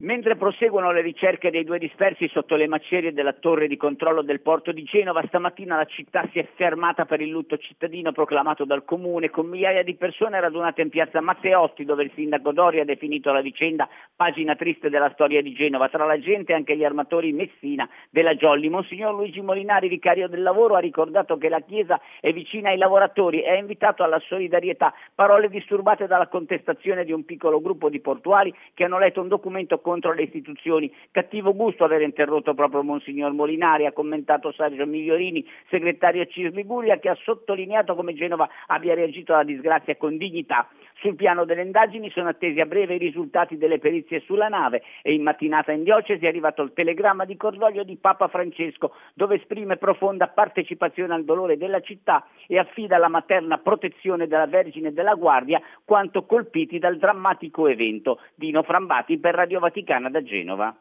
Mentre proseguono le ricerche dei due dispersi sotto le macerie della torre di controllo del porto di Genova, stamattina la città si è fermata per il lutto cittadino proclamato dal comune, con migliaia di persone radunate in piazza Matteotti, dove il sindaco Doria ha definito la vicenda pagina triste della storia di Genova. Tra la gente anche gli armatori Messina della Jolly. Monsignor Luigi Molinari, vicario del lavoro, ha ricordato che la Chiesa è vicina ai lavoratori e ha invitato alla solidarietà. Parole disturbate dalla contestazione di un piccolo gruppo di portuali che hanno letto un documento contro le istituzioni. Cattivo gusto aver interrotto proprio Monsignor Molinari, ha commentato Sergio Migliorini, segretario CIS Liguria, che ha sottolineato come Genova abbia reagito alla disgrazia con dignità. Sul piano delle indagini sono attesi a breve i risultati delle perizie sulla nave e in mattinata in diocesi è arrivato il telegramma di cordoglio di Papa Francesco, dove esprime profonda partecipazione al dolore della città e affida alla materna protezione della Vergine della Guardia quanto colpiti dal drammatico evento. Dino Frambati per Radio Vaticana da Genova.